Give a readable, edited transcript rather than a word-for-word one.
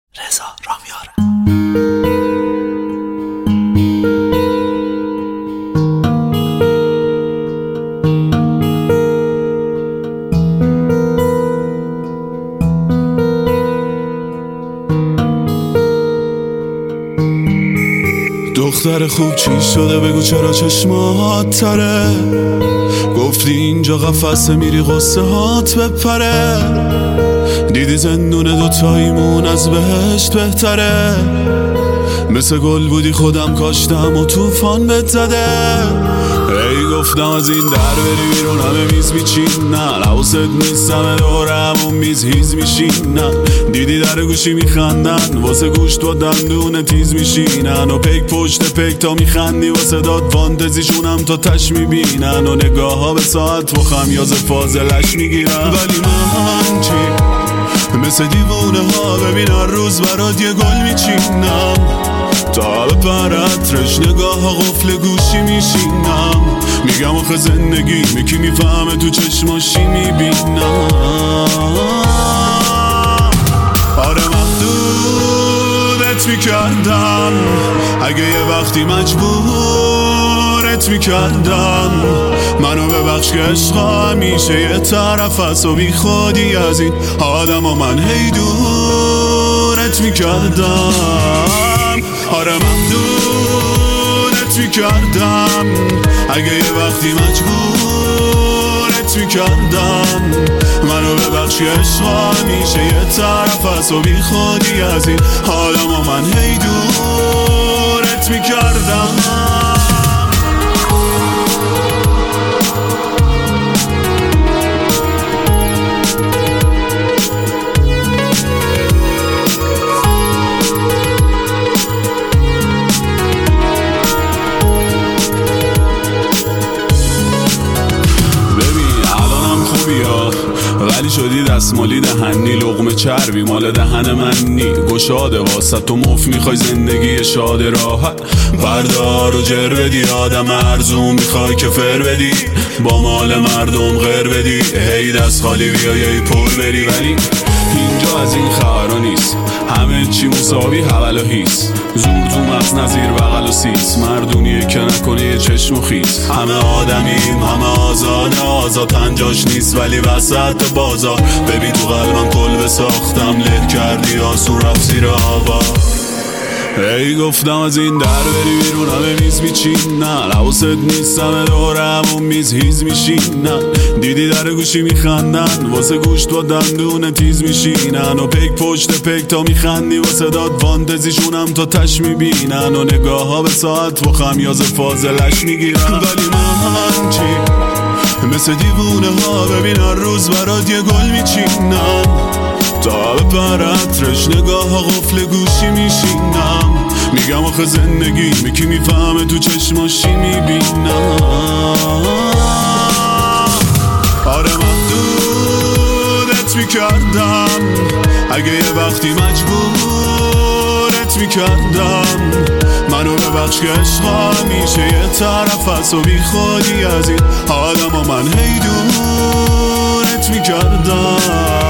رضا رامیاره. دختر خوب چی شده بگو چرا چشمات تره؟ گفتی اینجا قفسه میری قصه هات بپره. دیدی زندون دوتاییمون از بهشت بهتره. مثل گل بودی خودم کاشتم و طوفان بهت زده. ای گفتم از این در بری بیرون همه میز میچینن، حواست نیست همه دورمون میز هیز میشینن. دیدی در گوشی میخندن واسه گوشت و دندون تیز میشینن، و پیک پشت پیک تا میخندی واسه داد فانتزیشونم تا تش میبینن، و نگاه ها به ساعت و خمیاز فاضلش میگیرن. ولی من چی؟ مثل دیوونه ها ببین هر روز برات یه گل میچینم، تا بپرد رش نگاه ها قفل گوشی میشینم. میگم آخه زندگی میکی میفهمه تو چشماشی میبینم. آره محدودت میکردم اگه یه وقتی مجبورت میکردم. منو ببخش که عشقا همیشه یه طرف هست و بی خودی از این آدم و من هی دورت میکردم. آره محدودت میکردم اگه یه وقتی مجبورت میکردم. منو ببخش که عشقا همیشه یه طرف هست و بی خودی از این آدم و من هی دورت میکردم. ولی شدی دستمالی دهنی، لقمه چربی مال دهن منی. گشاده واسه تو مف میخوای زندگی شاد راحت، بردار و جر بدی آدم ارزون میخوای که فر بدی، با مال مردم غیر بدی. هی دست خالی بیایی پر بری، ولی اینجا از این خبرها نیست. همه چی مساوی حول و هیست، زور تو مغز نظیر بغل و سیس. مردونیه که نکنه یه چشم و خیس. همه آدمیم همه آزاده، آزاد پنجاش نیست ولی وسط بازار. ببین تو قلبم کلبه ساختم، له کردی آسون رفت زیر آوا. ای گفتم از این در بری بیرون همه میز میچینن، حواست نیست همه دورمون میز هیز میشینن. دیدی در گوشی میخندن واسه گوشت و دندون تیز میشینن، و پیک پشت پیک تا میخندی واسه داد فانتزیشونم تا تش میبینن، و نگاه ها به ساعت و خمیاز فاضلش میگیرن. ولی من چی؟ مثل دیوونه ها ببین هر روز برات یه گل میچینم، تا بپرد رش نگاه ها قفل گوشی میشینم. میگم آخه زندگی میکی میفهمه تو چشماشی میبینم. آره محدودت میکردم اگه یه وقتی مجبورت میکردم. منو ببخش که عشقا همیشه یه طرف هست و بی خودی از این آدم و من هی دورت میکردم.